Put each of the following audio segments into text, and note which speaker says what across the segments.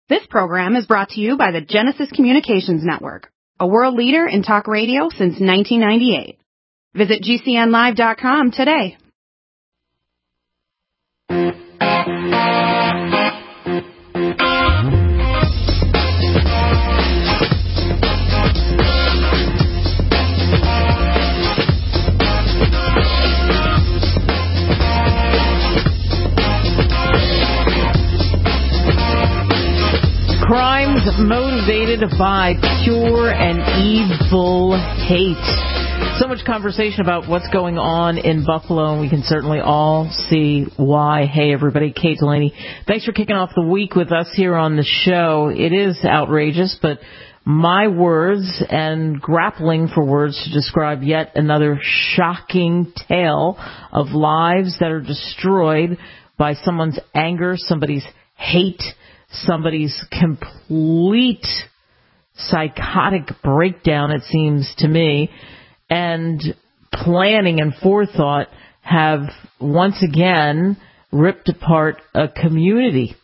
Speaker 1: This program is brought to you by the Genesis Communications Network, a world leader in talk radio since 1998. Visit GCNlive.com today.
Speaker 2: Crimes motivated by pure and evil hate. So much conversation about what's going on in Buffalo, and we can certainly all see why. Hey, everybody, Kate Delaney. Thanks for kicking off the week with us here on the show. It is outrageous, but my words and grappling for words to describe yet another shocking tale of lives that are destroyed by someone's anger, somebody's hate, somebody's complete psychotic breakdown, it seems to me, and planning and forethought have once again ripped apart a community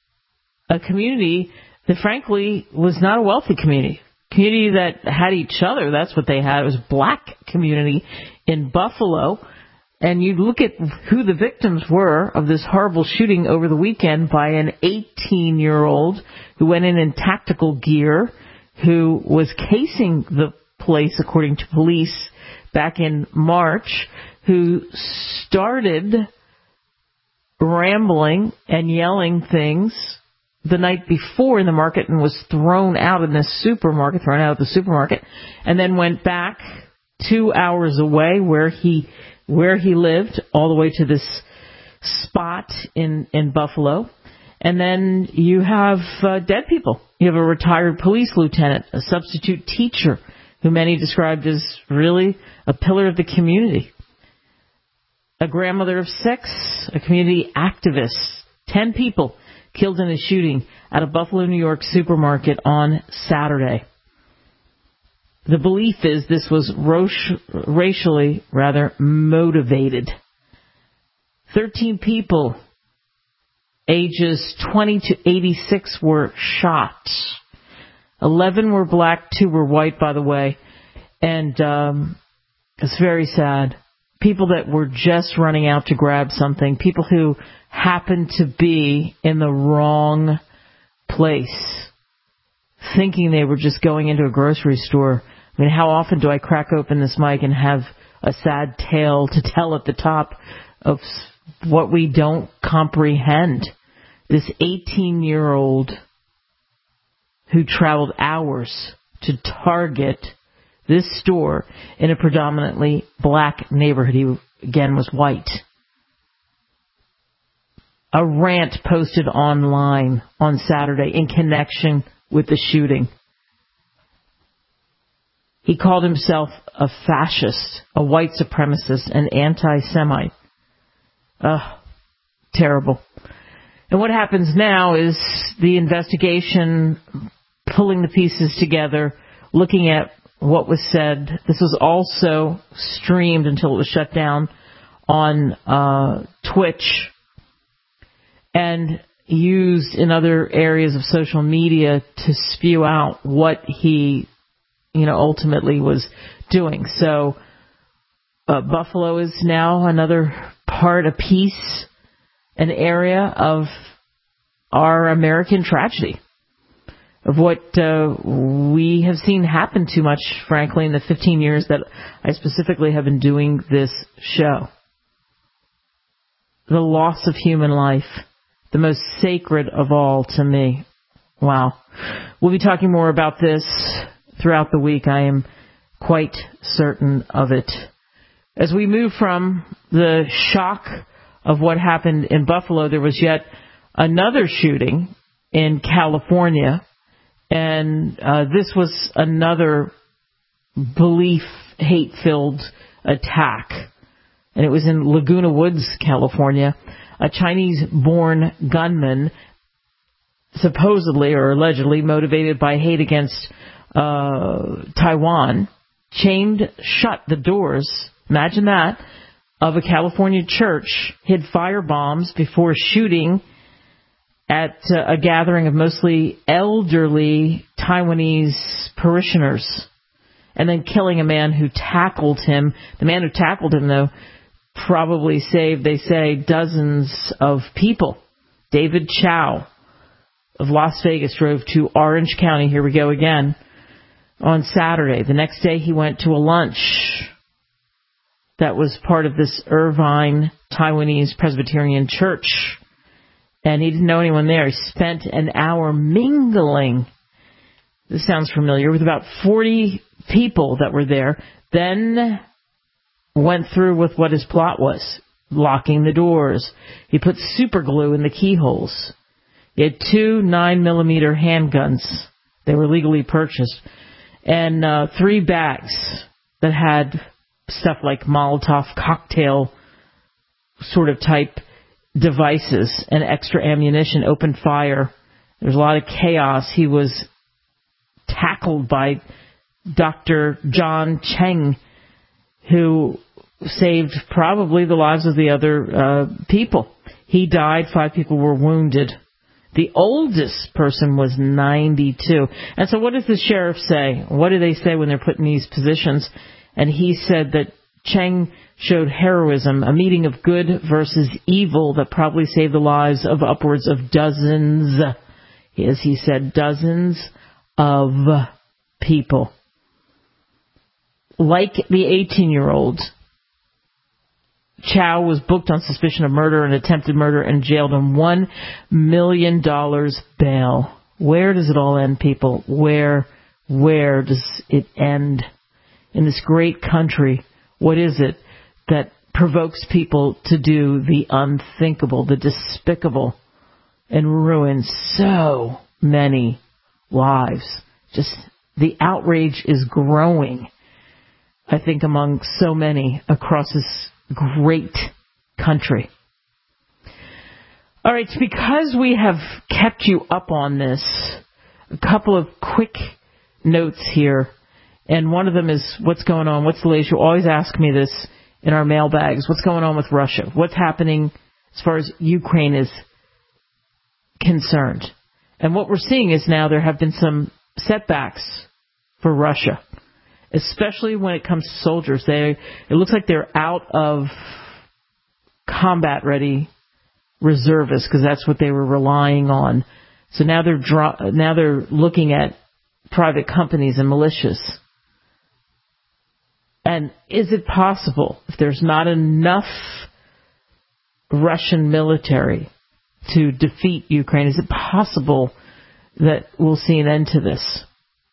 Speaker 2: that frankly was not a wealthy community that had each other. That's what they had. It was a black community in Buffalo. And you look at who the victims were of this horrible shooting over the weekend by an 18-year-old who went in tactical gear, who was casing the place, according to police, back in March, who started rambling and yelling things the night before in the market and was thrown out of the supermarket, and then went back 2 hours away where he lived, all the way to this spot in Buffalo. And then you have dead people. You have a retired police lieutenant, a substitute teacher, who many described as really a pillar of the community, a grandmother of 6, a community activist, 10 people killed in a shooting at a Buffalo, New York supermarket on Saturday. The belief is this was racially motivated. 13 people, ages 20 to 86, were shot. 11 were black, 2 were white, by the way. And it's very sad. People that were just running out to grab something. People who happened to be in the wrong place, thinking they were just going into a grocery store. I mean, how often do I crack open this mic and have a sad tale to tell at the top of what we don't comprehend? This 18-year-old who traveled hours to target this store in a predominantly black neighborhood. He, again, was white. A rant posted online on Saturday in connection with the shooting. He called himself a fascist, a white supremacist, an anti-Semite. Terrible. And what happens now is the investigation, pulling the pieces together, looking at what was said. This was also streamed until it was shut down on Twitch and used in other areas of social media to spew out what he ultimately was doing. So Buffalo is now another part, a piece, an area of our American tragedy, of what we have seen happen too much, frankly, in the 15 years that I specifically have been doing this show. The loss of human life, the most sacred of all to me. Wow. We'll be talking more about this throughout the week. I am quite certain of it. As we move from the shock of what happened in Buffalo, there was yet another shooting in California, and this was another belief hate-filled attack, and it was in Laguna Woods, California. A Chinese-born gunman, supposedly or allegedly motivated by hate against Taiwan, chained shut the doors, imagine that, of a California church, hid firebombs before shooting at a gathering of mostly elderly Taiwanese parishioners, and then killing a man who tackled him. The man who tackled him, though, probably saved, they say, dozens of people. David Chow of Las Vegas drove to Orange County, here we go again, on Saturday. The next day he went to a lunch that was part of this Irvine Taiwanese Presbyterian church, and he didn't know anyone there. He spent an hour mingling, this sounds familiar, with about 40 people that were there, then went through with what his plot was, locking the doors. He put super glue in the keyholes. He had 2 9mm handguns. They were legally purchased. And 3 bags that had stuff like Molotov cocktail sort of type devices and extra ammunition, open fire. There was a lot of chaos. He was tackled by Dr. John Cheng, who saved probably the lives of the other people. He died. 5 people were wounded. The oldest person was 92. And so what does the sheriff say? What do they say when they're put in these positions? And he said that Cheng showed heroism, a meeting of good versus evil that probably saved the lives of upwards of dozens, as he said, dozens of people. Like the 18-year-old, Chow was booked on suspicion of murder and attempted murder and jailed on $1 million bail. Where does it all end, people? Where does it end? In this great country, what is it that provokes people to do the unthinkable, the despicable, and ruin so many lives? Just the outrage is growing, I think, among so many across this great country. All right, because we have kept you up on this, a couple of quick notes here. And one of them is what's going on, what's the latest? You always ask me this in our mailbags. What's going on with Russia? What's happening as far as Ukraine is concerned? And what we're seeing is now there have been some setbacks for Russia, especially when it comes to soldiers. It looks like they're out of combat-ready reservists because that's what they were relying on. So now they're looking at private companies and militias. And is it possible, if there's not enough Russian military to defeat Ukraine, is it possible that we'll see an end to this?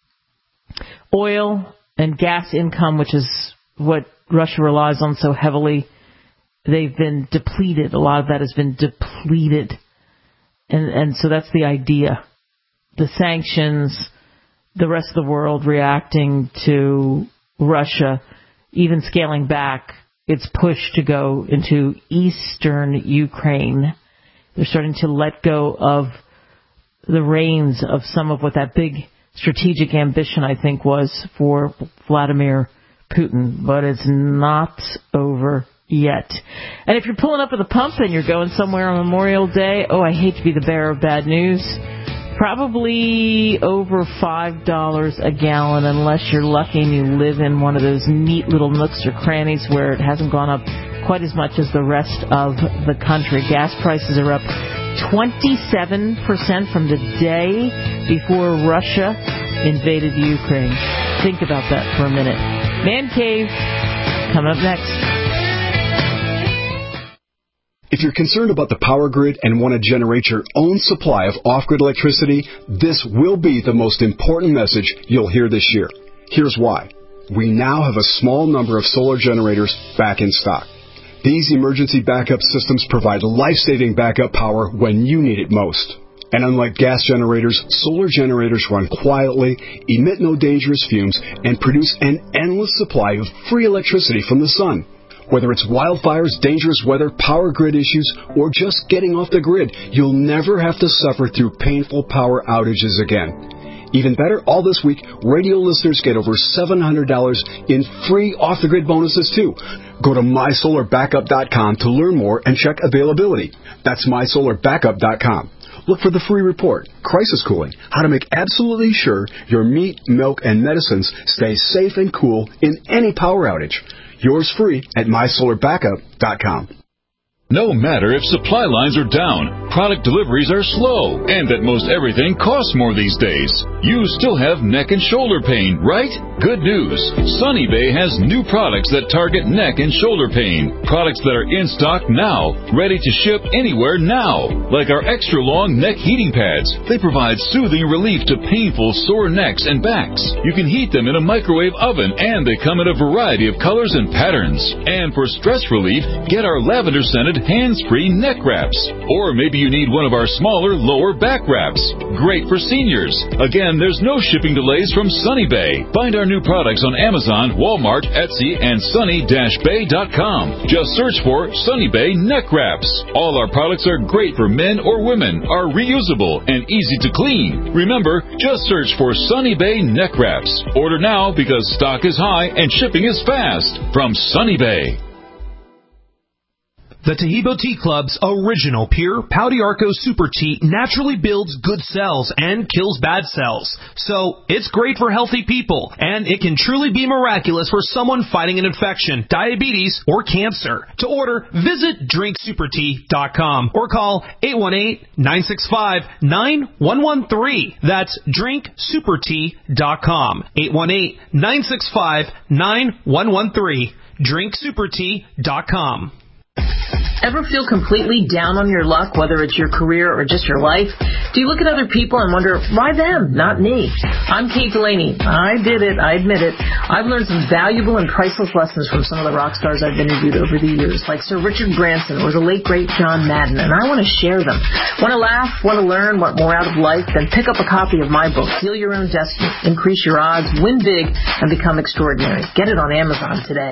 Speaker 2: Oil and gas income, which is what Russia relies on so heavily, they've been depleted. A lot of that has been depleted. And so that's the idea. The sanctions, the rest of the world reacting to Russia, even scaling back its push to go into eastern Ukraine. They're starting to let go of the reins of some of what that big strategic ambition, I think, was for Vladimir Putin. But it's not over yet. And if you're pulling up at the pump and you're going somewhere on Memorial Day, I hate to be the bearer of bad news, probably over $5 a gallon unless you're lucky and you live in one of those neat little nooks or crannies where it hasn't gone up quite as much as the rest of the country. Gas prices are up 27% from the day before Russia invaded Ukraine. Think about that for a minute. Man Cave, coming up next.
Speaker 3: If you're concerned about the power grid and want to generate your own supply of off-grid electricity, this will be the most important message you'll hear this year. Here's why. We now have a small number of solar generators back in stock. These emergency backup systems provide life-saving backup power when you need it most. And unlike gas generators, solar generators run quietly, emit no dangerous fumes, and produce an endless supply of free electricity from the sun. Whether it's wildfires, dangerous weather, power grid issues, or just getting off the grid, you'll never have to suffer through painful power outages again. Even better, all this week, radio listeners get over $700 in free off-the-grid bonuses, too. Go to mysolarbackup.com to learn more and check availability. That's mysolarbackup.com. look for the free report, Crisis Cooling, how to make absolutely sure your meat, milk, and medicines stay safe and cool in any power outage. Yours free at mysolarbackup.com.
Speaker 4: No matter if supply lines are down, product deliveries are slow, and that most everything costs more these days, you still have neck and shoulder pain, right? Good news. Sunny Bay has new products that target neck and shoulder pain. Products that are in stock now, ready to ship anywhere now. Like our extra long neck heating pads. They provide soothing relief to painful sore necks and backs. You can heat them in a microwave oven, and they come in a variety of colors and patterns. And for stress relief, get our lavender-scented hands-free neck wraps. Or maybe you need one of our smaller lower back wraps. Great for seniors. Again, there's no shipping delays from Sunny Bay. Find our new products on Amazon, Walmart, Etsy, and sunny-bay.com. Just search for Sunny Bay neck wraps. All our products are great for men or women, are reusable, and easy to clean. Remember, just search for Sunny Bay neck wraps. Order now because stock is high and shipping is fast. From Sunny Bay.
Speaker 5: The Taheebo Tea Club's original pure Pau d'Arco Super Tea naturally builds good cells and kills bad cells. So, it's great for healthy people, and it can truly be miraculous for someone fighting an infection, diabetes, or cancer. To order, visit drinksupertea.com or call 818-965-9113. That's drinksupertea.com. 818-965-9113. drinksupertea.com.
Speaker 2: Ever feel completely down on your luck, whether it's your career or just your life? Do you look at other people and wonder, why them, not me? I'm Kate Delaney. I did it. I admit it. I've learned some valuable and priceless lessons from some of the rock stars I've interviewed over the years, like Sir Richard Branson or the late, great John Madden, and I want to share them. Want to laugh, want to learn, want more out of life? Then pick up a copy of my book, Heal Your Own Destiny, Increase Your Odds, Win Big, and Become Extraordinary. Get it on Amazon today.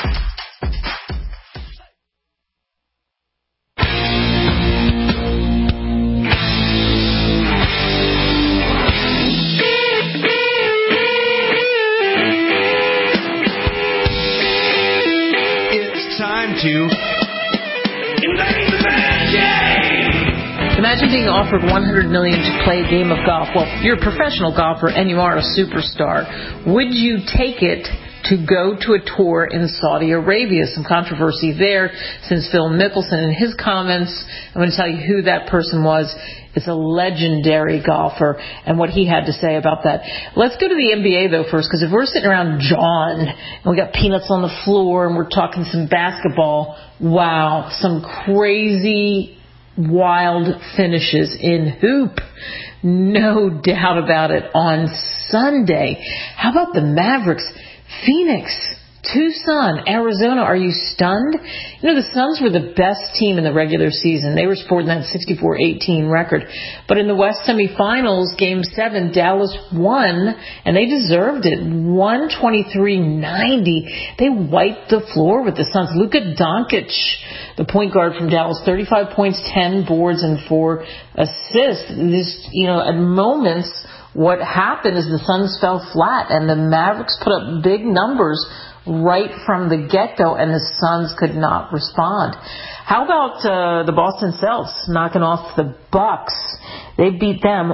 Speaker 2: Imagine being offered $100 million to play a game of golf. Well, you're a professional golfer and you are a superstar. Would you take it to go to a tour in Saudi Arabia? Some controversy there since Phil Mickelson and his comments. I'm going to tell you who that person was. It's a legendary golfer and what he had to say about that. Let's go to the NBA, though, first, because if we're sitting around John and we got peanuts on the floor and we're talking some basketball, wow, some crazy, wild finishes in hoop. No doubt about it on Sunday. How about the Mavericks? Phoenix, Tucson, Arizona. Are you stunned? You know, the Suns were the best team in the regular season. They were sporting that 64-18 record. But in the West semifinals, Game 7, Dallas won, and they deserved it. 123-90. They wiped the floor with the Suns. Luka Doncic, the point guard from Dallas, 35 points, 10 boards, and 4 assists. This, at moments, what happened is the Suns fell flat, and the Mavericks put up big numbers right from the get-go, and the Suns could not respond. How about the Boston Celtics knocking off the Bucks? They beat them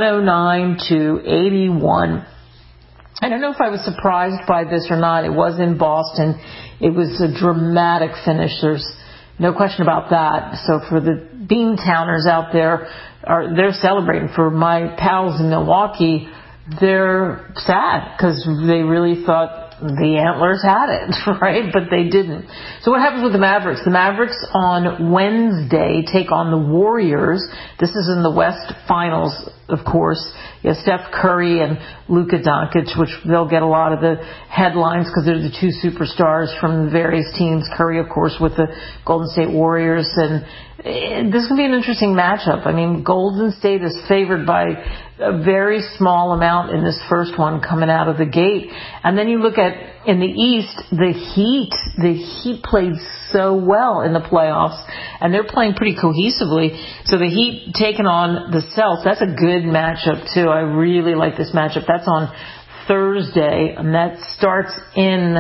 Speaker 2: 109-81. I don't know if I was surprised by this or not. It was in Boston. It was a dramatic finish. There's no question about that. So for the Beantowners out there, they're celebrating. For my pals in Milwaukee, they're sad because they really thought the Antlers had it, right? But they didn't. So what happens with the Mavericks? The Mavericks on Wednesday take on the Warriors. This is in the West Finals, of course. You have Steph Curry and Luka Doncic, which they'll get a lot of the headlines because they're the two superstars from the various teams. Curry, of course, with the Golden State Warriors. And this is going to be an interesting matchup. I mean, Golden State is favored by a very small amount in this first one coming out of the gate. And then you look at, in the East, the Heat. The Heat played so well in the playoffs, and they're playing pretty cohesively. So the Heat taking on the Celtics, that's a good matchup, too. I really like this matchup. That's on Thursday, and that starts in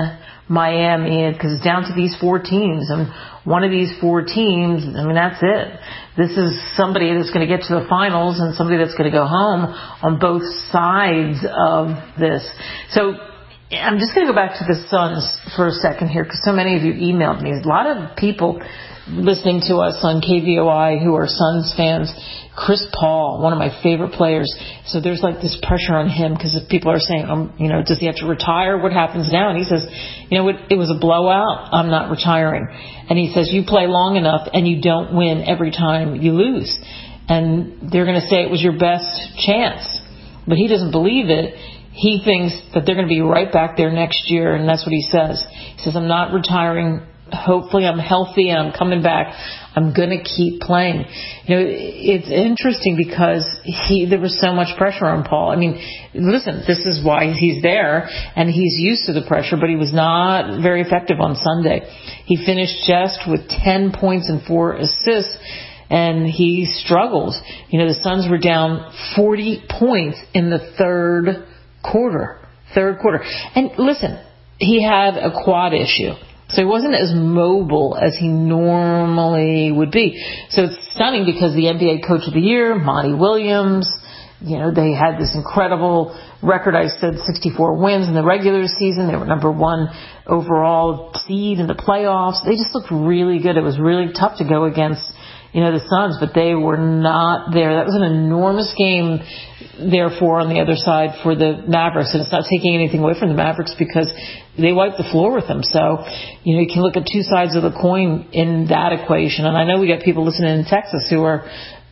Speaker 2: Miami, because it's down to these 4 teams. And one of these 4 teams, I mean, that's it. This is somebody that's going to get to the finals and somebody that's going to go home on both sides of this. So I'm just going to go back to the Suns for a second here, because so many of you emailed me. A lot of people listening to us on KVOI who are Suns fans. Chris Paul, one of my favorite players. So there's like this pressure on him, because if people are saying, does he have to retire? What happens now? And he says, it was a blowout. I'm not retiring. And he says, you play long enough and you don't win every time you lose. And they're going to say it was your best chance. But he doesn't believe it. He thinks that they're going to be right back there next year, and that's what he says. He says, I'm not retiring. Hopefully I'm healthy and I'm coming back. I'm going to keep playing. It's interesting because there was so much pressure on Paul. I mean, listen, this is why he's there, and he's used to the pressure, but he was not very effective on Sunday. He finished just with 10 points and 4 assists, and he struggles. The Suns were down 40 points in the third quarter. And listen, he had a quad issue. So he wasn't as mobile as he normally would be. So it's stunning because the NBA Coach of the Year, Monty Williams, they had this incredible record. I said 64 wins in the regular season. They were number 1 overall seed in the playoffs. They just looked really good. It was really tough to go against, the Suns, but they were not there. That was an enormous game, therefore, on the other side for the Mavericks. And it's not taking anything away from the Mavericks because they wiped the floor with them. So, you can look at 2 sides of the coin in that equation. And I know we got people listening in Texas who are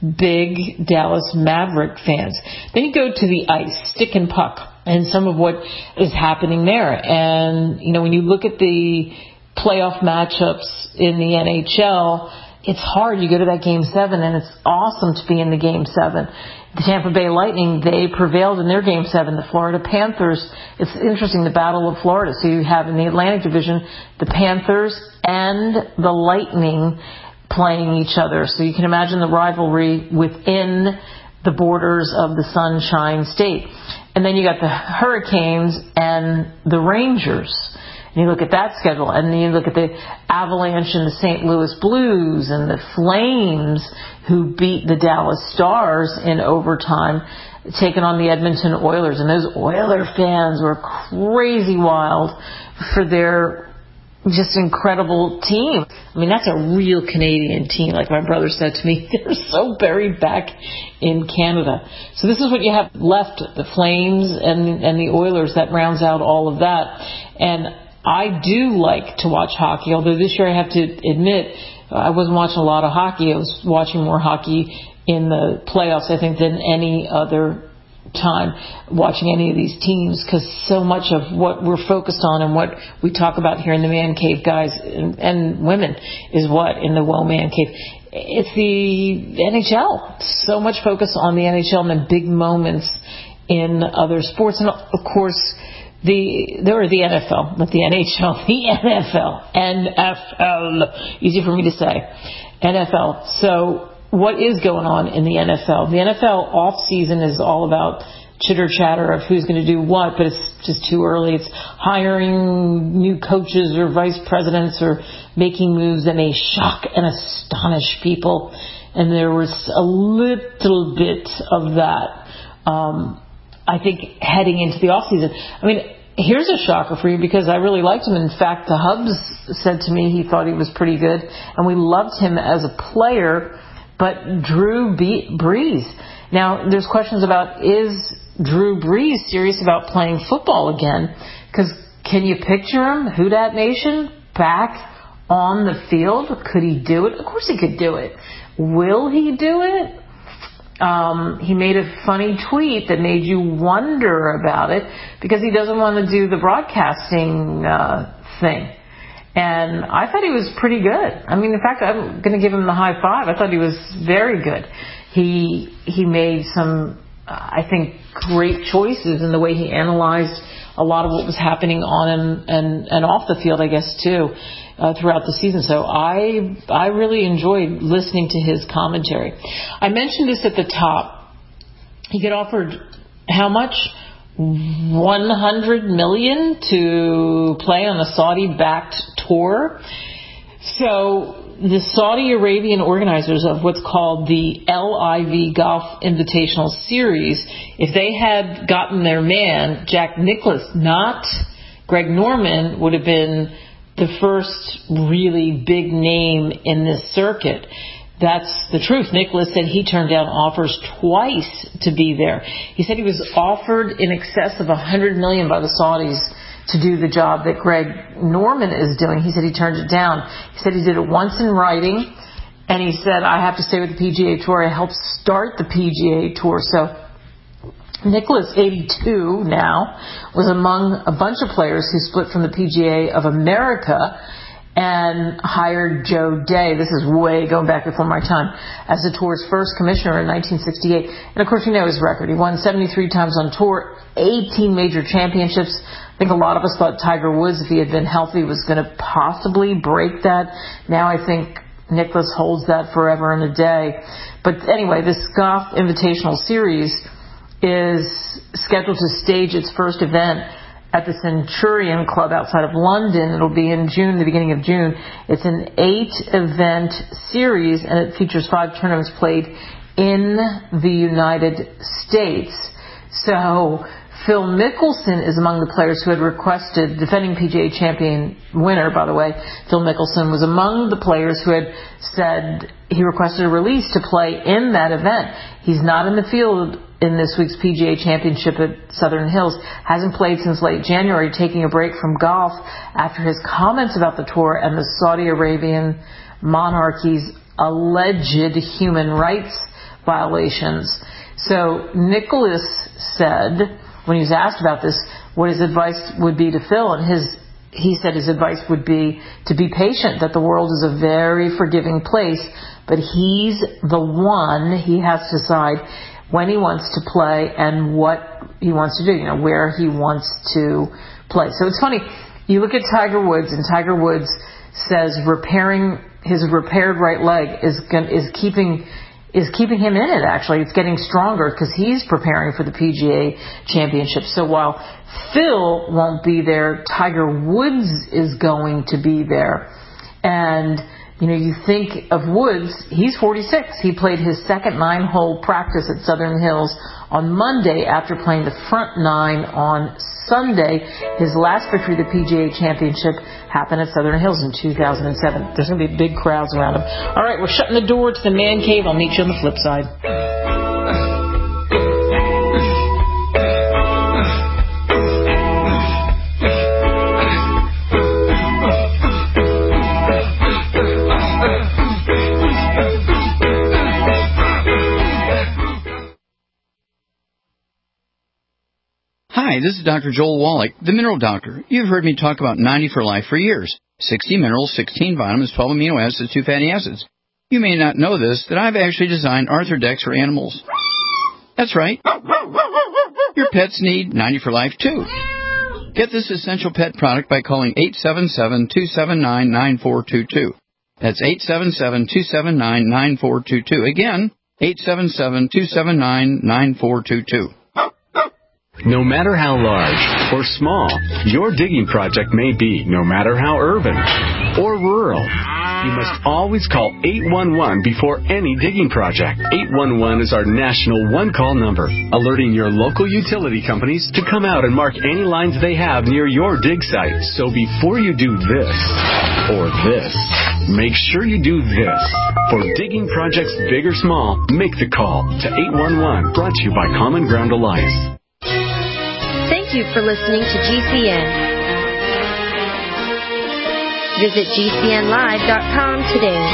Speaker 2: big Dallas Maverick fans. Then you go to the ice, stick and puck, and some of what is happening there. And, when you look at the playoff matchups in the NHL, it's hard. You go to that Game 7, and it's awesome to be in the Game 7. The Tampa Bay Lightning, they prevailed in their Game 7. The Florida Panthers, it's interesting, the Battle of Florida. So you have in the Atlantic Division, the Panthers and the Lightning playing each other. So you can imagine the rivalry within the borders of the Sunshine State. And then you got the Hurricanes and the Rangers. And you look at that schedule, and then you look at the Avalanche and the St. Louis Blues and the Flames, who beat the Dallas Stars in overtime, taking on the Edmonton Oilers. And those Oiler fans were crazy wild for their just incredible team. I mean, that's a real Canadian team. Like my brother said to me, they're so buried back in Canada. So this is what you have left, the Flames and the Oilers. That rounds out all of that. And I do like to watch hockey, although this year I have to admit I wasn't watching a lot of hockey. I was watching more hockey in the playoffs, I think, than any other time watching any of these teams, because so much of what we're focused on and what we talk about here in the Man Cave, guys and women, is what in the Whoa Man Cave. It's the NHL. So much focus on the NHL and the big moments in other sports. And of course, the NFL, not the NHL, the NFL, easy for me to say, NFL. So what is going on in the NFL? The NFL off season is all about chitter chatter of who's going to do what, but it's just too early. It's hiring new coaches or vice presidents or making moves that may shock and astonish people. And there was a little bit of that. I think heading into the off season. I mean, here's a shocker for you, because I really liked him. In fact, the Hubs said to me he thought he was pretty good, and we loved him as a player. But Drew Brees. Now, there's questions about, is Drew Brees serious about playing football again? Because can you picture him, Who Dat Nation, back on the field? Could he do it? Of course he could do it. Will he do it? He made a funny tweet that made you wonder about it, because he doesn't want to do the broadcasting thing. And I thought he was pretty good. I mean, in fact, I'm going to give him the high five. I thought he was very good. He made some, I think, great choices in the way he analyzed a lot of what was happening on and off the field, I guess, too, throughout the season. So I really enjoyed listening to his commentary. I mentioned this at the top. He got offered how much? $100 million to play on a Saudi-backed tour. So the Saudi Arabian organizers of what's called the LIV Golf Invitational Series, if they had gotten their man, Jack Nicklaus, not Greg Norman, would have been the first really big name in this circuit. That's the truth. Nicklaus said he turned down offers twice to be there. He said he was offered in excess of $100 million by the Saudis to do the job that Greg Norman is doing. He said he turned it down. He said he did it once in writing, and he said, I have to stay with the PGA Tour. I helped start the PGA Tour. So Nicklaus, 82 now, was among a bunch of players who split from the PGA of America and hired Joe Day. This is way going back before my time, as the tour's first commissioner in 1968. And of course, you know his record. He won 73 times on tour, 18 major championships. I think a lot of us thought Tiger Woods, if he had been healthy, was going to possibly break that. Now I think Nicklaus holds that forever and a day. But anyway, this Golf Invitational Series is scheduled to stage its first event at the Centurion Club outside of London. It'll be in June, the beginning of June. It's an 8-event series, and it features 5 tournaments played in the United States. So Phil Mickelson is among the players who had requested, defending PGA champion winner, by the way, Phil Mickelson was among the players who had said he requested a release to play in that event. He's not in the field in this week's PGA Championship at Southern Hills, hasn't played since late January, taking a break from golf after his comments about the tour and the Saudi Arabian monarchy's alleged human rights violations. So Nicklaus said, when he was asked about this, what his advice would be to Phil, and he said his advice would be to be patient, that the world is a very forgiving place, but he's the one, he has to decide when he wants to play and what he wants to do, you know, where he wants to play. So it's funny, you look at Tiger Woods, and Tiger Woods says repairing his repaired right leg is keeping him in it, actually. It's getting stronger because he's preparing for the PGA Championship. So while Phil won't be there, Tiger Woods is going to be there. And you know, you think of Woods, he's 46. He played his second 9-hole practice at Southern Hills on Monday after playing the front 9 on Sunday. His last victory at the PGA Championship happened at Southern Hills in 2007. There's going to be big crowds around him. All right, we're shutting the door to the man cave. I'll meet you on the flip side.
Speaker 6: Hi, this is Dr. Joel Wallach, the Mineral Doctor. You've heard me talk about 90 for Life for years. 60 minerals, 16 vitamins, 12 amino acids, 2 fatty acids. You may not know this, that I've actually designed Arthrodex for animals. That's right. Your pets need 90 for Life, too. Get this essential pet product by calling 877-279-9422. That's 877-279-9422. Again, 877-279-9422.
Speaker 7: No matter how large or small your digging project may be, no matter how urban or rural, you must always call 811 before any digging project. 811 is our national one-call number, alerting your local utility companies to come out and mark any lines they have near your dig site. So before you do this or this, make sure you do this. For digging projects big or small, make the call to 811, brought to you by Common Ground Alliance.
Speaker 8: Thank you for listening to GCN. Visit GCNlive.com today.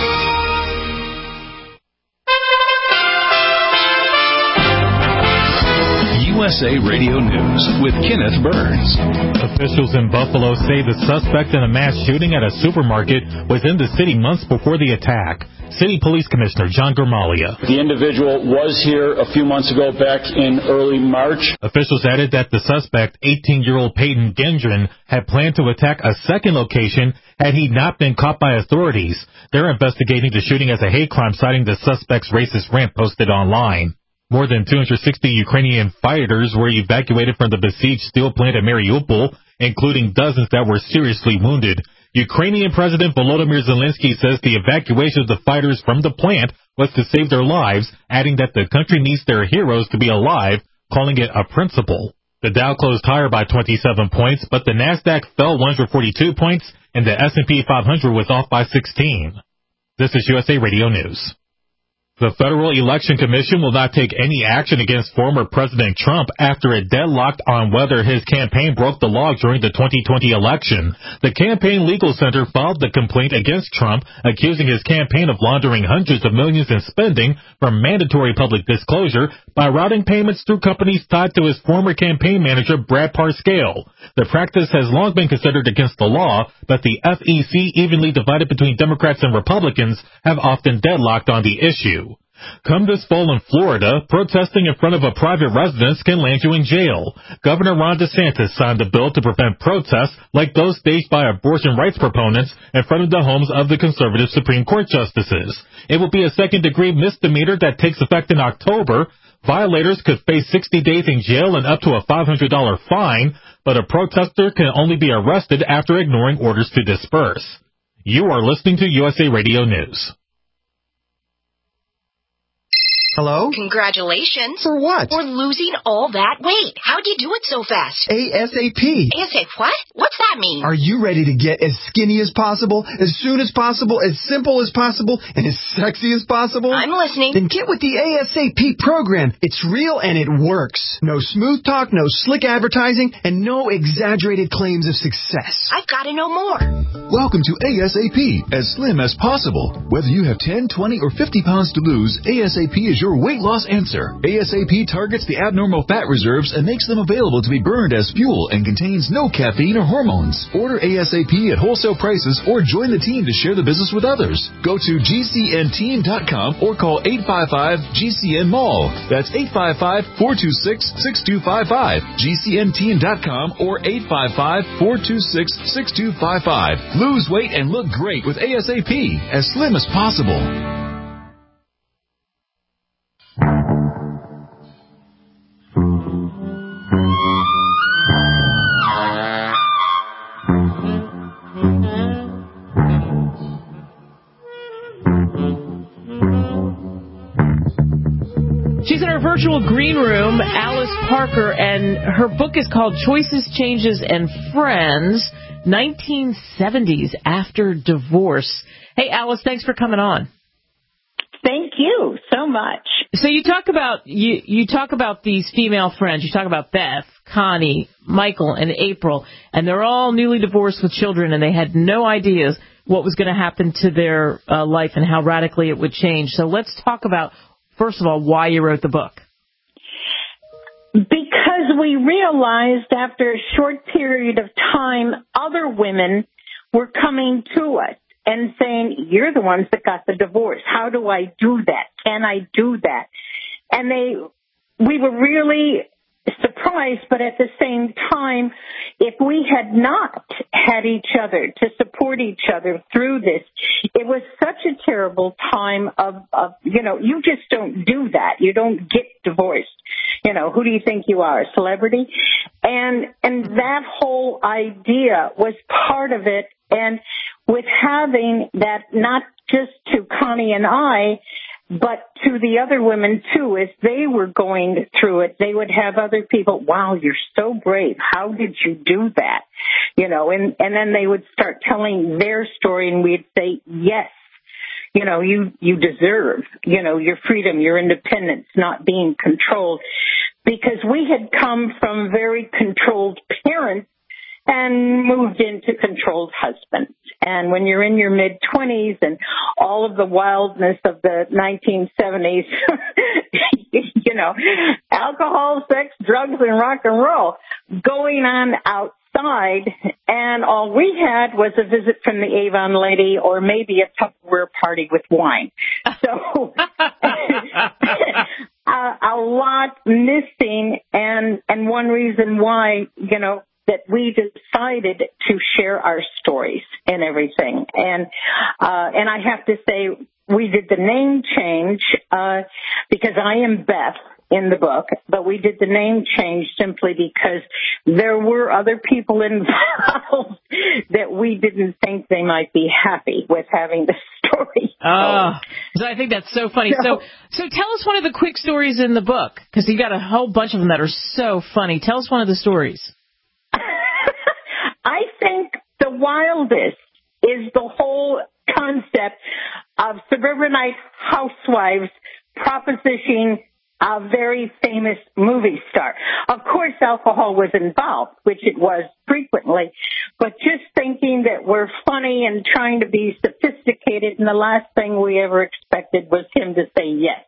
Speaker 4: USA Radio News with Kenneth Burns.
Speaker 9: Officials in Buffalo say the suspect in a mass shooting at a supermarket was in the city months before the attack. City Police Commissioner John Germalia.
Speaker 10: The individual was here a few months ago, back in early March.
Speaker 9: Officials added that the suspect, 18-year-old Peyton Gendron, had planned to attack a second location had he not been caught by authorities. They're investigating the shooting as a hate crime, citing the suspect's racist rant posted online. More than 260 Ukrainian fighters were evacuated from the besieged steel plant at Mariupol, including dozens that were seriously wounded. Ukrainian President Volodymyr Zelensky says the evacuation of the fighters from the plant was to save their lives, adding that the country needs their heroes to be alive, calling it a principle. The Dow closed higher by 27 points, but the Nasdaq fell 142 points, and the S&P 500 was off by 16. This is USA Radio News. The Federal Election Commission will not take any action against former President Trump after it deadlocked on whether his campaign broke the law during the 2020 election. The Campaign Legal Center filed the complaint against Trump, accusing his campaign of laundering hundreds of millions in spending from mandatory public disclosure by routing payments through companies tied to his former campaign manager, Brad Parscale. The practice has long been considered against the law, but the FEC, evenly divided between Democrats and Republicans, have often deadlocked on the issue. Come this fall in Florida, protesting in front of a private residence can land you in jail. Governor Ron DeSantis signed a bill to prevent protests like those staged by abortion rights proponents in front of the homes of the conservative Supreme Court justices. It will be a second-degree misdemeanor that takes effect in October. Violators could face 60 days in jail and up to a $500 fine, but a protester can only be arrested after ignoring orders to disperse. You are listening to USA Radio News.
Speaker 11: Hello?
Speaker 12: Congratulations.
Speaker 11: For what?
Speaker 12: For losing all that weight. How'd you do it so fast?
Speaker 11: ASAP.
Speaker 12: ASAP what? What's that mean?
Speaker 11: Are you ready to get as skinny as possible, as soon as possible, as simple as possible, and as sexy as possible?
Speaker 12: I'm listening.
Speaker 11: Then get with the ASAP program. It's real and it works. No smooth talk, no slick advertising, and no exaggerated claims of success.
Speaker 12: I've got to know more.
Speaker 13: Welcome to ASAP, as slim as possible. Whether you have 10, 20, or 50 pounds to lose, ASAP is your weight loss answer. ASAP targets the abnormal fat reserves and makes them available to be burned as fuel and contains no caffeine or hormones. Order ASAP at wholesale prices or join the team to share the business with others. Go to GCNteam.com or call 855-GCN-MALL. That's 855-426-6255. GCNteam.com or 855-426-6255. Lose weight and look great with ASAP, as slim as possible.
Speaker 2: She's in her virtual green room, Alice Parker, and her book is called Choices, Changes, and Friends, 1970s After Divorce. Hey, Alice, thanks for coming on.
Speaker 14: Thank you so much.
Speaker 2: So you talk about you talk about these female friends. You talk about Beth, Connie, Michael, and April, and they're all newly divorced with children, and they had no ideas what was going to happen to their life and how radically it would change. So let's talk about, first of all, why you wrote the book.
Speaker 14: Because we realized after a short period of time, other women were coming to us and saying, you're the ones that got the divorce. How do I do that? Can I do that? And we were really surprised, but at the same time, if we had not had each other to support each other through this, it was such a terrible time of you just don't do that. You don't get divorced. Who do you think you are, a celebrity? And that whole idea was part of it. And with having that, not just to Connie and I, but to the other women, too, as they were going through it, they would have other people, wow, you're so brave. How did you do that? And then they would start telling their story, and we'd say, yes, you deserve, your freedom, your independence, not being controlled. Because we had come from very controlled parents and moved into controlled husbands. And when you're in your mid-20s and all of the wildness of the 1970s, alcohol, sex, drugs, and rock and roll going on outside, and all we had was a visit from the Avon lady or maybe a Tupperware party with wine. So a lot missing, and one reason why, that we decided to share our stories and everything. And I have to say, we did the name change, because I am Beth in the book, but we did the name change simply because there were other people involved that we didn't think they might be happy with having the story.
Speaker 2: So I think that's so funny. So tell us one of the quick stories in the book, because you got a whole bunch of them that are so funny. Tell us one of the stories.
Speaker 14: I think the wildest is the whole concept of suburbanite housewives propositioning a very famous movie star. Of course, alcohol was involved, which it was frequently, but just thinking that we're funny and trying to be sophisticated, and the last thing we ever expected was him to say yes.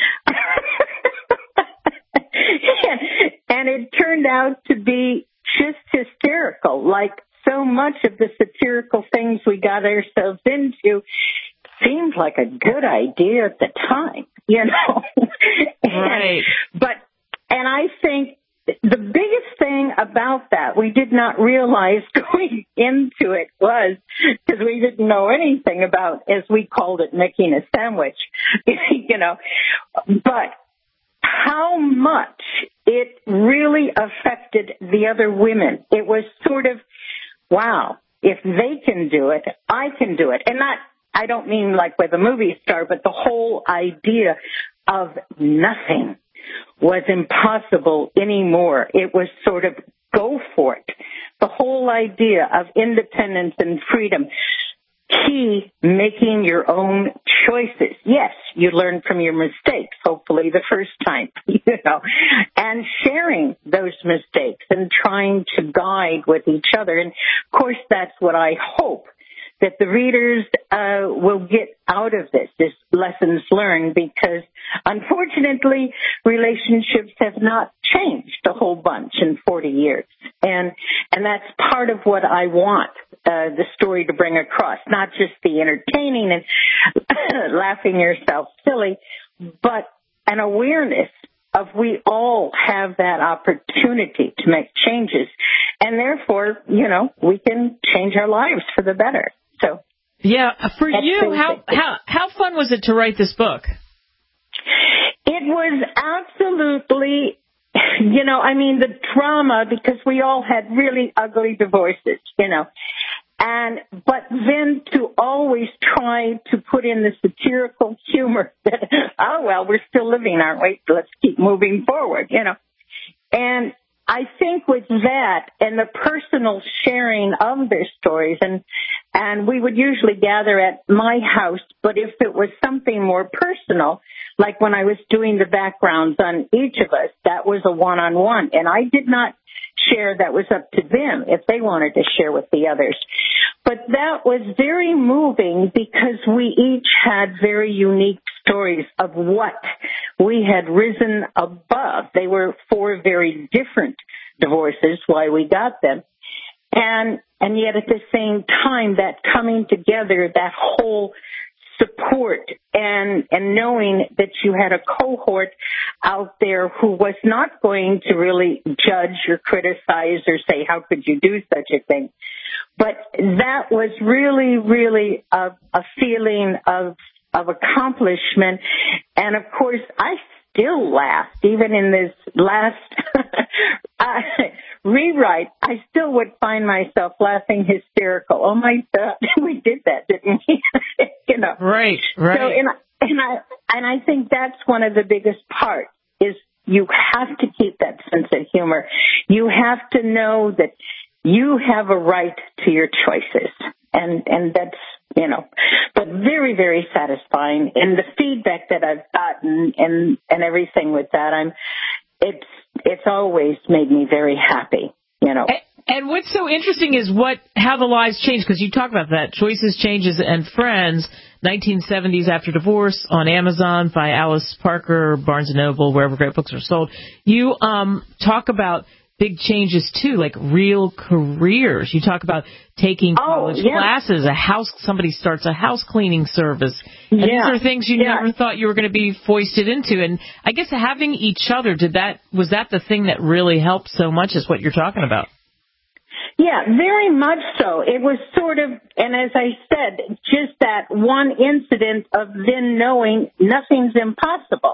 Speaker 14: And it turned out to be just hysterical, like so much of the satirical things we got ourselves into seemed like a good idea at the time, you know.
Speaker 2: Right.
Speaker 14: And I think the biggest thing about that we did not realize going into it was, because we didn't know anything about, as we called it, making a sandwich, you know, but how much it really affected the other women. It was sort of, wow, if they can do it, I can do it. And I don't mean like with a movie star, but the whole idea of nothing was impossible anymore. It was sort of go for it. The whole idea of independence and freedom. Key, making your own choices. Yes, you learn from your mistakes, hopefully the first time, you know, and sharing those mistakes and trying to guide with each other. And of course, that's what I hope that the readers will get out of this lessons learned, because unfortunately relationships have not changed a whole bunch in 40 years. And that's part of what I want the story to bring across, not just the entertaining and laughing yourself silly, but an awareness of we all have that opportunity to make changes. And therefore, you know, we can change our lives for the better. So,
Speaker 2: yeah, for you, how fun was it to write this book?
Speaker 14: It was absolutely, you know, I mean, the drama, because we all had really ugly divorces, you know, but then to always try to put in the satirical humor that, oh, well, we're still living, aren't we? Let's keep moving forward, you know. And I think with that and the personal sharing of their stories, and we would usually gather at my house, but if it was something more personal, like when I was doing the backgrounds on each of us, that was a one-on-one, and I did not share. That was up to them if they wanted to share with the others. But that was very moving because we each had very unique stories of what we had risen above. They were 4 very different divorces, why we got them. And yet at the same time, that coming together, that whole support and knowing that you had a cohort out there who was not going to really judge or criticize or say, how could you do such a thing? But that was really, really a feeling of accomplishment. And of course, I still laughed, even in this last rewrite. I still would find myself laughing hysterical. Oh my God, we did that, didn't we? You know.
Speaker 2: Right.
Speaker 14: So, and I think that's one of the biggest parts is you have to keep that sense of humor. You have to know that you have a right to your choices, and that's, you know, but very, very satisfying. And the feedback that I've gotten and everything with that, it's always made me very happy, you know.
Speaker 2: And what's so interesting is how the lives change, because you talk about that, Choices, Changes, and Friends, 1970s After Divorce, on Amazon by Alice Parker, Barnes & Noble, wherever great books are sold. You talk about big changes, too, like real careers. You talk about taking college classes, somebody starts a house cleaning service. And these are things you never thought you were going to be foisted into. And I guess having each other, was that the thing that really helped so much, is what you're talking about?
Speaker 14: Yeah, very much so. It was sort of, and as I said, just that one incident of then knowing nothing's impossible.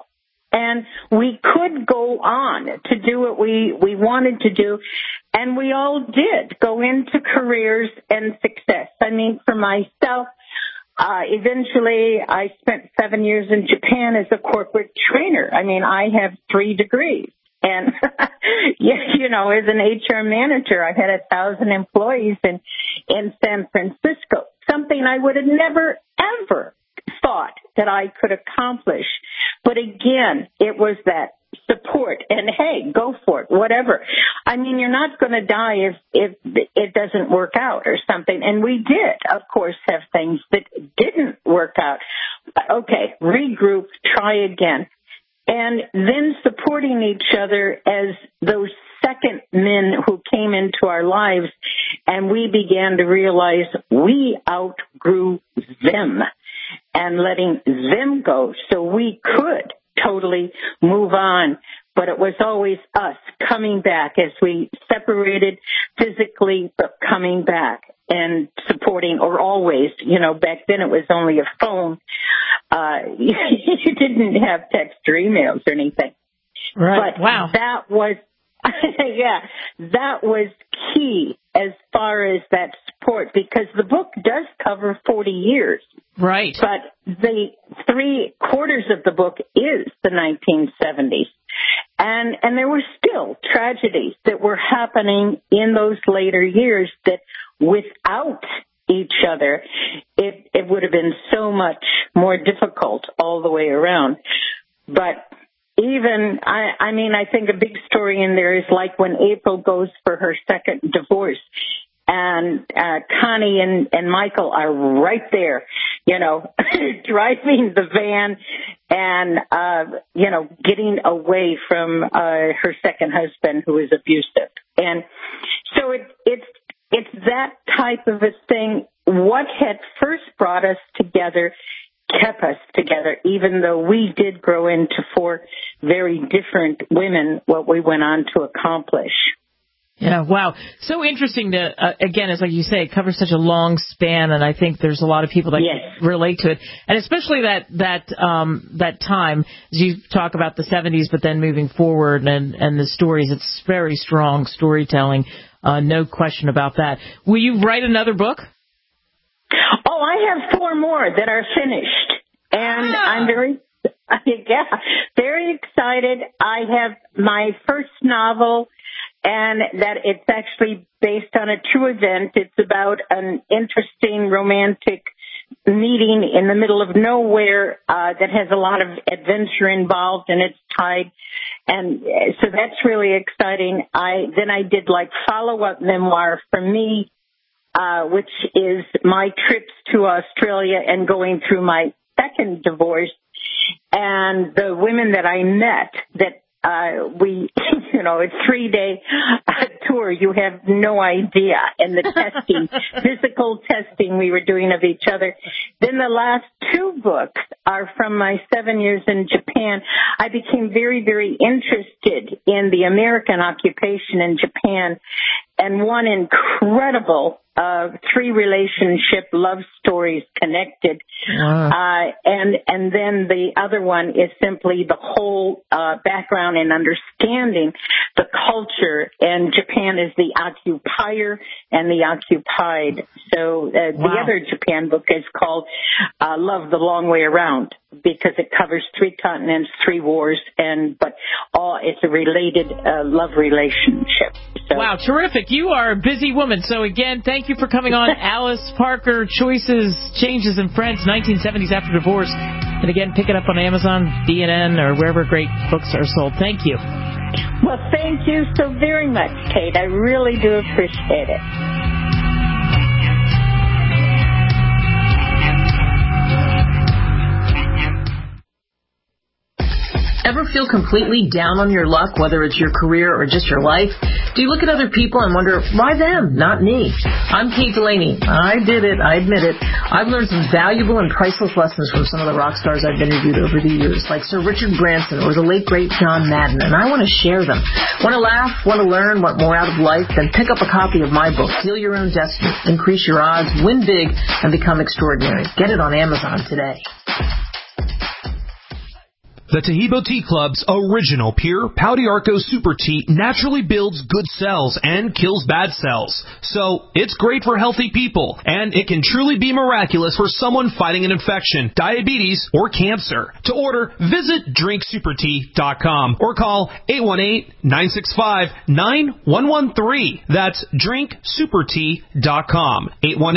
Speaker 14: And we could go on to do what we wanted to do, and we all did go into careers and success. I mean, for myself, eventually I spent 7 years in Japan as a corporate trainer. I mean, I have 3 degrees. And, you know, as an HR manager, I had 1,000 employees in San Francisco, something I would have never, ever thought that I could accomplish. But again, it was that support and, hey, go for it, whatever. I mean, you're not going to die if it doesn't work out or something. And we did, of course, have things that didn't work out. Okay, regroup, try again. And then supporting each other as those second men who came into our lives, and we began to realize we outgrew them and letting them go so we could totally move on. But it was always us coming back as we separated physically, but coming back and supporting, or always, you know, back then it was only a phone. You didn't have text or emails or anything.
Speaker 2: Right.
Speaker 14: But
Speaker 2: wow.
Speaker 14: That was, yeah, that was key as far as that support, because the book does cover 40 years.
Speaker 2: Right.
Speaker 14: But the 3/4 of the book is the 1970s. And there were still tragedies that were happening in those later years that without each other, it would have been so much more difficult all the way around. But even, I mean, I think a big story in there is like when April goes for her second divorce, and Connie and Michael are right there, you know, driving the van and, you know, getting away from her second husband who is abusive. And so it's that type of a thing. What had first brought us together kept us together, even though we did grow into 4 very different women, what we went on to accomplish.
Speaker 2: Yeah, wow. So interesting to, again, as like you say, it covers such a long span, and I think there's a lot of people that can relate to it. And especially that time, as you talk about the 70s, but then moving forward and the stories, it's very strong storytelling. No question about that. Will you write another book?
Speaker 14: Oh, I have 4 more that are finished, and I'm very excited. I have my first novel, and that it's actually based on a true event. It's about an interesting romantic meeting in the middle of nowhere that has a lot of adventure involved, and it's tied. And so that's really exciting. Then I did like follow-up memoir for me, which is my trips to Australia and going through my second divorce, and the women that I met that we, you know, a 3-day tour, you have no idea. And the testing, physical testing we were doing of each other. Then the last 2 books are from my 7 years in Japan. I became very, very interested in the American occupation in Japan, and one incredible 3-relationship love stories connected. Wow. And then the other one is simply the whole background and understanding the culture. And Japan is the occupier and the occupied. So the other Japan book is called Love the Long Way Around, because it covers 3 continents, 3 wars, but it's a related love relationship. So.
Speaker 2: Wow, terrific. You are a busy woman. So again, thank you for coming on. Alice Parker, Choices, Changes and Friends, 1970s After Divorce. And again, pick it up on Amazon, DNN, or wherever great books are sold. Thank you.
Speaker 14: Well, thank you so very much, Kate. I really do appreciate it.
Speaker 15: Ever feel completely down on your luck, whether it's your career or just your life? Do you look at other people and wonder, why them, not me? I'm Kate Delaney. I did it. I admit it. I've learned some valuable and priceless lessons from some of the rock stars I've interviewed over the years, like Sir Richard Branson or the late, great John Madden, and I want to share them. Want to laugh? Want to learn? Want more out of life? Then pick up a copy of my book, Deal Your Own Destiny, Increase Your Odds, Win Big, and Become Extraordinary. Get it on Amazon today.
Speaker 5: The Tahibo Tea Club's original pure Pau d'Arco Super Tea naturally builds good cells and kills bad cells. So, it's great for healthy people, and it can truly be miraculous for someone fighting an infection, diabetes, or cancer. To order, visit drinksupertea.com or call 818-965-9113. That's drinksupertea.com.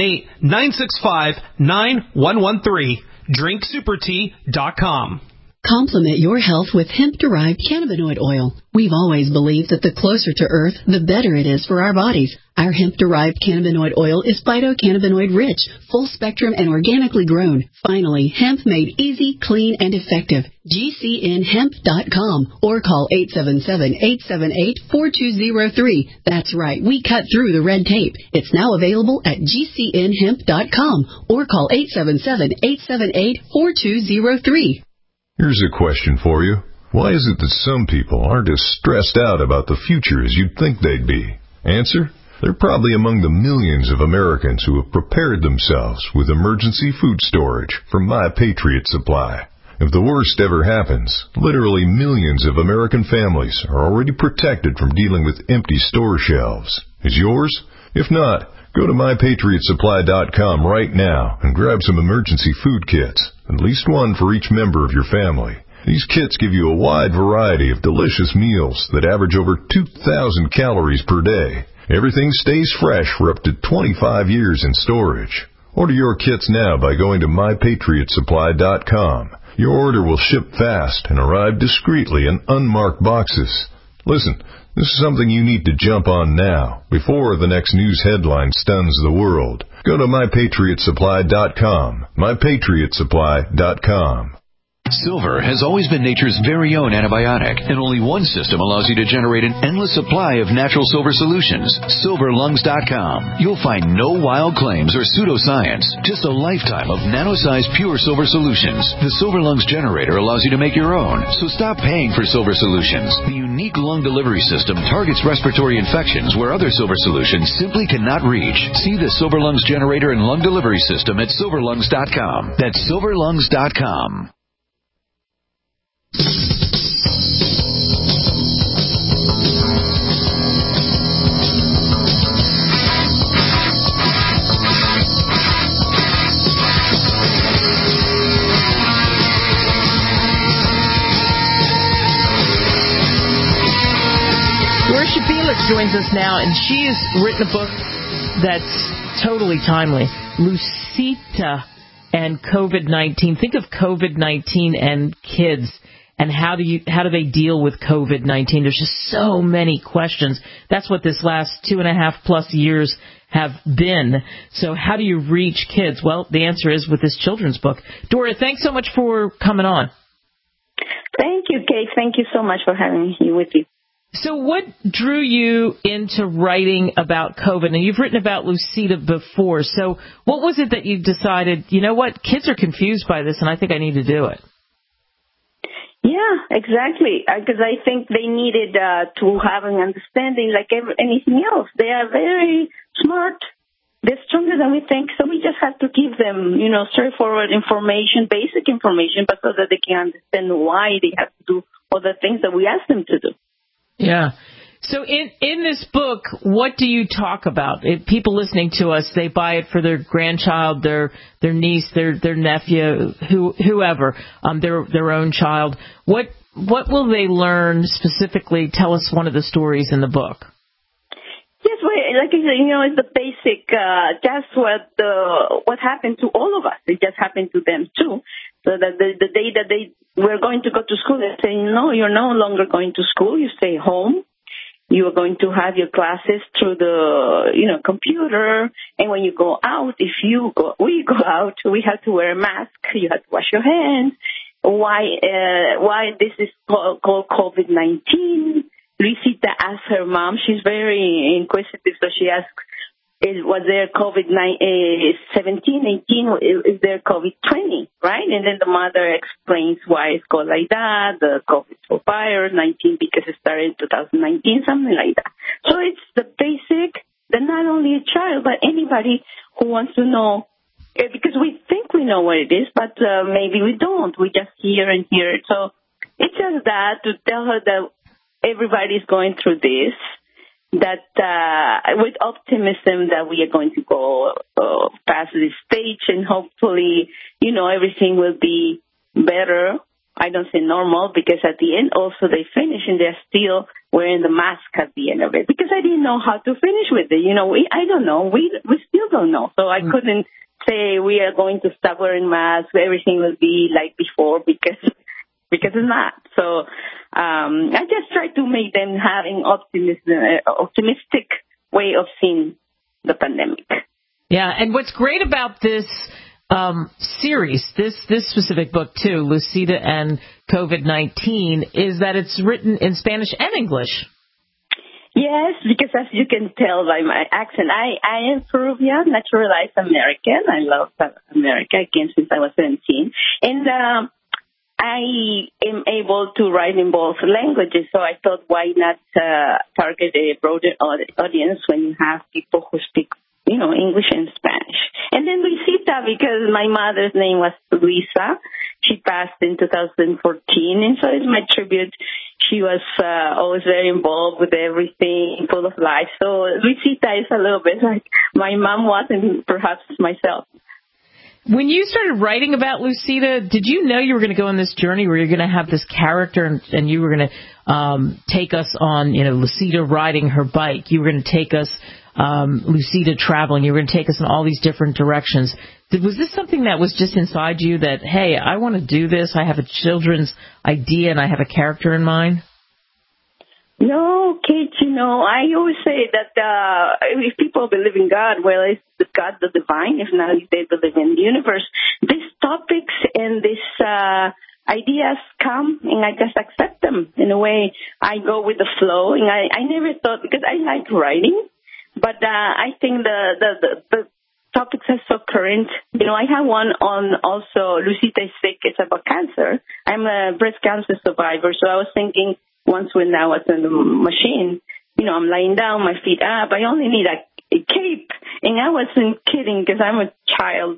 Speaker 5: 818-965-9113. drinksupertea.com.
Speaker 16: Complement your health with hemp-derived cannabinoid oil. We've always believed that the closer to Earth, the better it is for our bodies. Our hemp-derived cannabinoid oil is phytocannabinoid-rich, full-spectrum, and organically grown. Finally, hemp made easy, clean, and effective. GCNhemp.com or call 877-878-4203. That's right, we cut through the red tape. It's now available at GCNhemp.com or call 877-878-4203.
Speaker 17: Here's a question for you. Why is it that some people aren't as stressed out about the future as you'd think they'd be? Answer? They're probably among the millions of Americans who have prepared themselves with emergency food storage from My Patriot Supply. If the worst ever happens, literally millions of American families are already protected from dealing with empty store shelves. Is yours? If not, go to MyPatriotSupply.com right now and grab some emergency food kits, at least one for each member of your family. These kits give you a wide variety of delicious meals that average over 2,000 calories per day. Everything stays fresh for up to 25 years in storage. Order your kits now by going to MyPatriotSupply.com. Your order will ship fast and arrive discreetly in unmarked boxes. Listen, this is something you need to jump on now, before the next news headline stuns the world. Go to MyPatriotSupply.com. MyPatriotSupply.com.
Speaker 18: Silver has always been nature's very own antibiotic, and only one system allows you to generate an endless supply of natural silver solutions. SilverLungs.com. You'll find no wild claims or pseudoscience, just a lifetime of nano-sized pure silver solutions. The Silver Lungs generator allows you to make your own, so stop paying for silver solutions. The unique lung delivery system targets respiratory infections where other silver solutions simply cannot reach. See the Silver Lungs generator and lung delivery system at SilverLungs.com. That's SilverLungs.com.
Speaker 2: Worship Felix joins us now, and she has written a book that's totally timely. Lucita and COVID-19. Think of COVID-19 and kids. And how do they deal with COVID-19? There's just so many questions. That's what this last 2.5+ years have been. So how do you reach kids? Well, the answer is with this children's book. Dora, thanks so much for coming on.
Speaker 14: Thank you, Kate. Thank you so much for having me here with you.
Speaker 2: So what drew you into writing about COVID? And you've written about Lucita before. So what was it that you decided, you know what, kids are confused by this, and I think I need to do it?
Speaker 14: Yeah, exactly. Because I think they needed to have an understanding like anything else. They are very smart. They're stronger than we think. So we just have to give them, straightforward information, basic information, but so that they can understand why they have to do all the things that we ask them to do.
Speaker 2: Yeah. So in this book, what do you talk about? If people listening to us, they buy it for their grandchild, their niece, their nephew, whoever, their own child. What will they learn specifically? Tell us one of the stories in the book.
Speaker 14: Yes, well, like I said, it's the basic. That's what happened to all of us. It just happened to them too. So that the day that they were going to go to school, they say, no, you're no longer going to school. You stay home. You are going to have your classes through the, computer. And when you go out, we go out, we have to wear a mask. You have to wash your hands. Why this is called COVID-19? Lucita asked her mom. She's very inquisitive, so she asked, was there COVID-17, 18, is there COVID-20, right? And then the mother explains why it's called like that, the COVID virus, 19 because it started in 2019, something like that. So it's the basic that not only a child, but anybody who wants to know, because we think we know what it is, but maybe we don't. We just hear and hear it. So
Speaker 19: It's just that to tell her that everybody's going through this, that with optimism that we are going to go past this stage and hopefully, everything will be better. I don't say normal because at the end also they finish and they're still wearing the mask at the end of it because I didn't know how to finish with it. I don't know. We still don't know. So I couldn't say we are going to stop wearing masks. Everything will be like before because it's not. So I just try to make them having optimistic way of seeing the pandemic.
Speaker 2: Yeah, and what's great about this series, this specific book too, Lucita and COVID-19, is that it's written in Spanish and English.
Speaker 19: Yes, because as you can tell by my accent, I am Peruvian, naturalized American. I love America. I came since I was 17. And I am able to write in both languages, so I thought why not target a broader audience when you have people who speak English and Spanish. And then Luisita, because my mother's name was Luisa. She passed in 2014, and so it's my tribute. She was always very involved with everything, full of life. So Luisita is a little bit like my mom was and perhaps myself.
Speaker 2: When you started writing about Lucita, did you know you were going to go on this journey where you're going to have this character and you were going to take us on, Lucita riding her bike. You were going to take us Lucita traveling. You were going to take us in all these different directions. Was this something that was just inside you that, hey, I want to do this, I have a children's idea, and I have a character in mind?
Speaker 19: No, Kate, I always say that if people believe in God, well, it's God the divine. If not, they believe in the universe. These topics and these ideas come, and I just accept them. In a way, I go with the flow, and I never thought, because I like writing, but I think the topics are so current. I have one on also, Lucita is sick. It's about cancer. I'm a breast cancer survivor, so I was thinking once when I was in the machine, I'm lying down, my feet up. I only need a cape. And I wasn't kidding because I'm a child,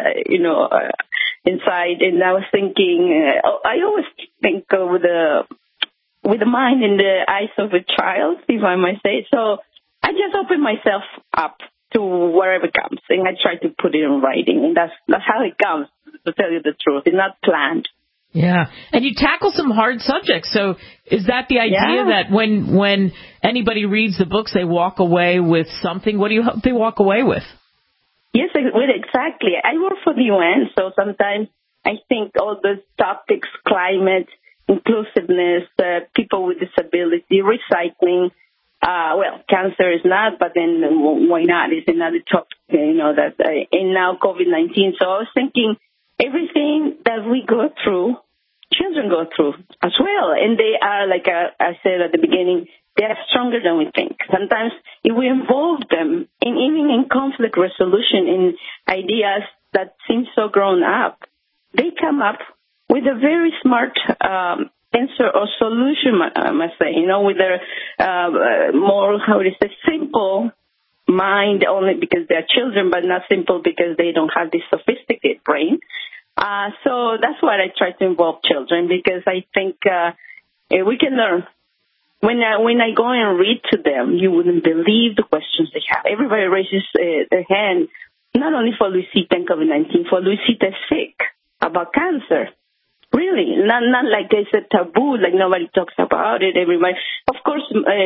Speaker 19: inside. And I was thinking, I always think with the mind and the eyes of a child, if I might say. So I just open myself up to wherever comes, and I try to put it in writing, and that's how it comes, to tell you the truth. It's not planned.
Speaker 2: Yeah, and you tackle some hard subjects, so is that the idea that when anybody reads the books, they walk away with something? What do you hope they walk away with?
Speaker 19: Yes, exactly. I work for the UN, so sometimes I think all those topics, climate, inclusiveness, people with disability, recycling, cancer is not, but then why not? It's another topic, and now COVID-19. So I was thinking everything that we go through, children go through as well. And they are, like I said at the beginning, they are stronger than we think. Sometimes if we involve them, even in conflict resolution, in ideas that seem so grown up, they come up with a very smart answer or solution, I must say, with their more, simple mind, only because they're children, but not simple because they don't have this sophisticated brain. So that's why I try to involve children, because I think we can learn. When I go and read to them, you wouldn't believe the questions they have. Everybody raises their hand, not only for Lucita and COVID-19, for Lucita sick, about cancer. Really, not like it's a taboo, like nobody talks about it. Everybody, of course,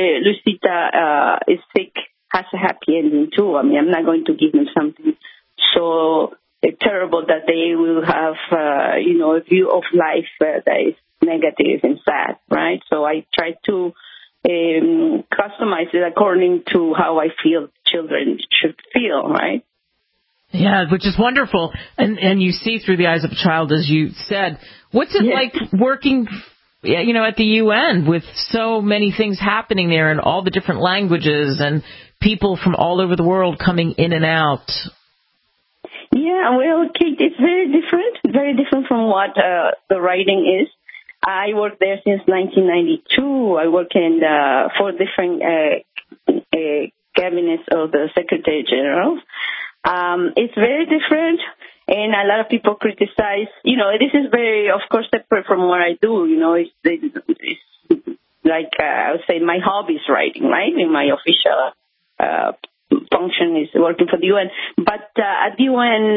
Speaker 19: Lucita is sick, has a happy ending too. I mean, I'm not going to give them something so terrible that they will have, a view of life that is negative and sad, right? So I try to customize it according to how I feel children should feel, right?
Speaker 2: Yeah, which is wonderful. And you see through the eyes of a child, as you said. What's it like working, at the UN with so many things happening there and all the different languages and people from all over the world coming in and out?
Speaker 19: Yeah, well, Kate, it's very different from what the writing is. I worked there since 1992. I work in 4 different cabinets of the Secretary General. It's very different, And a lot of people criticize, this is very, of course, separate from what I do. It's like, I would say my hobby is writing, right? And my official function is working for the UN. But at the UN,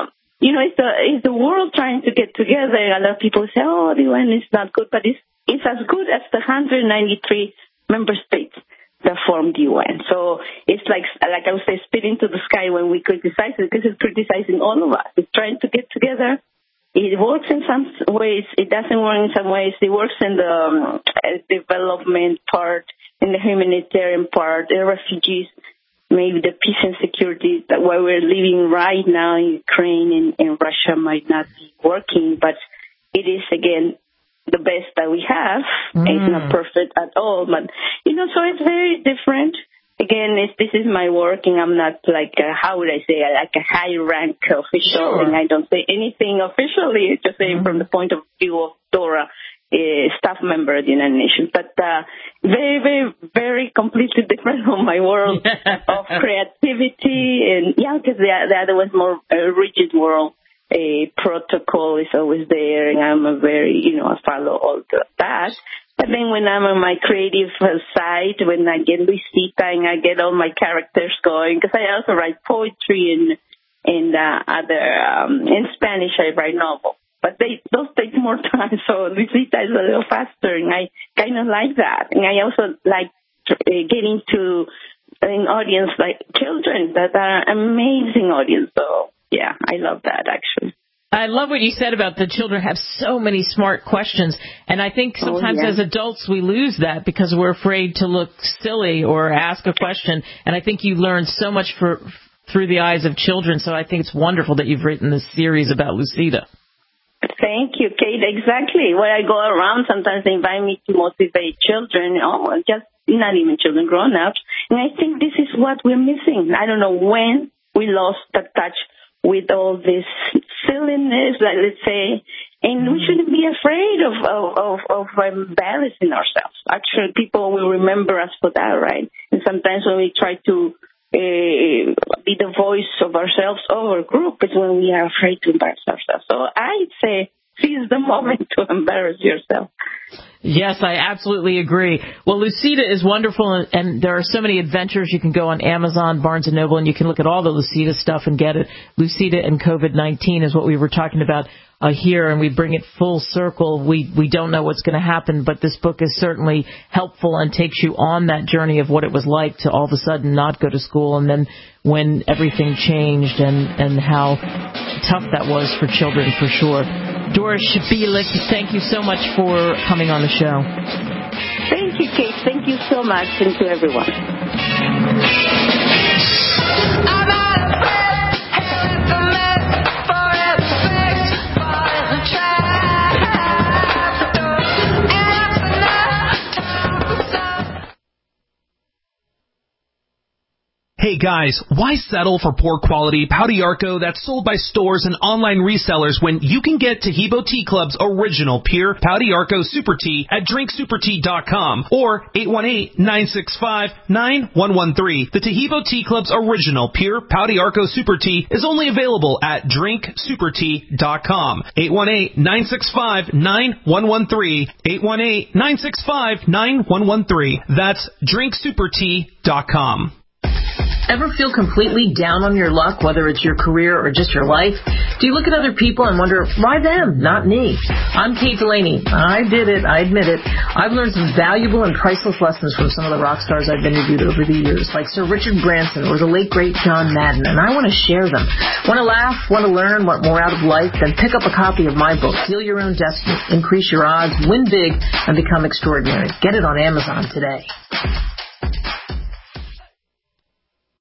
Speaker 19: it's the world trying to get together. A lot of people say, oh, the UN is not good, but it's as good as the 193 member states that form the UN. So it's like I would say, spit into the sky when we criticize it, because it's criticizing all of us. It's trying to get together. It works in some ways. It doesn't work in some ways. It works in the development part, in the humanitarian part, the refugees, maybe the peace and security that where we're living right now in Ukraine and Russia might not be working, but it is, again, the best that we have. It's not perfect at all, but, so it's very different. Again, this is my work, and I'm not like, how would I say, like a high-rank official, and I don't say anything officially, just saying from the point of view of Dora, staff member of the United Nations. But very, very, very completely different from my world of creativity, and because the other was more rigid world. A protocol is always there, and I'm I follow all that. But then when I'm on my creative side, when I get Luisita and I get all my characters going, because I also write poetry and in Spanish I write novels. But those take more time, so Luisita is a little faster, and I kind of like that. And I also like getting to an audience like children that are amazing audience. So, yeah, I love that, actually.
Speaker 2: I love what you said about the children have so many smart questions. And I think sometimes as adults we lose that because we're afraid to look silly or ask a question. And I think you learn so much through the eyes of children. So I think it's wonderful that you've written this series about Lucida.
Speaker 19: Thank you, Kate. Exactly. When I go around, sometimes they invite me to motivate children, just not even children, grown-ups. And I think this is what we're missing. I don't know when we lost the touch with all this silliness, let's say, and we shouldn't be afraid of embarrassing ourselves. Actually, people will remember us for that, right? And sometimes when we try to be the voice of ourselves or a group, it's when we are afraid to embarrass ourselves. So I'd say seize the moment to embarrass yourself.
Speaker 2: Yes, I absolutely agree. Well, Lucida is wonderful, and there are so many adventures. You can go on Amazon, Barnes & Noble, and you can look at all the Lucida stuff and get it. Lucida and COVID-19 is what we were talking about here, and we bring it full circle. We don't know what's going to happen, but this book is certainly helpful and takes you on that journey of what it was like to all of a sudden not go to school, and then when everything changed and how tough that was for children, for sure. Doris Shabilik, thank you so much for coming on the show.
Speaker 19: Thank you, Kate. Thank you so much, and to everyone.
Speaker 5: Hey guys, why settle for poor quality Pau d'Arco that's sold by stores and online resellers when you can get Taheebo Tea Club's original pure Pau d'Arco Super Tea at drinksupertea.com or 818-965-9113. The Taheebo Tea Club's original pure Pau d'Arco Super Tea is only available at drinksupertea.com. 818-965-9113. 818-965-9113. That's drinksupertea.com.
Speaker 15: Ever feel completely down on your luck, whether it's your career or just your life? Do you look at other people and wonder, why them, not me? I'm Kate Delaney. I did it. I admit it. I've learned some valuable and priceless lessons from some of the rock stars I've interviewed over the years, like Sir Richard Branson or the late, great John Madden, and I want to share them. Want to laugh? Want to learn? Want more out of life? Then pick up a copy of my book, Heal Your Own Destiny, Increase Your Odds, Win Big, and Become Extraordinary. Get it on Amazon today.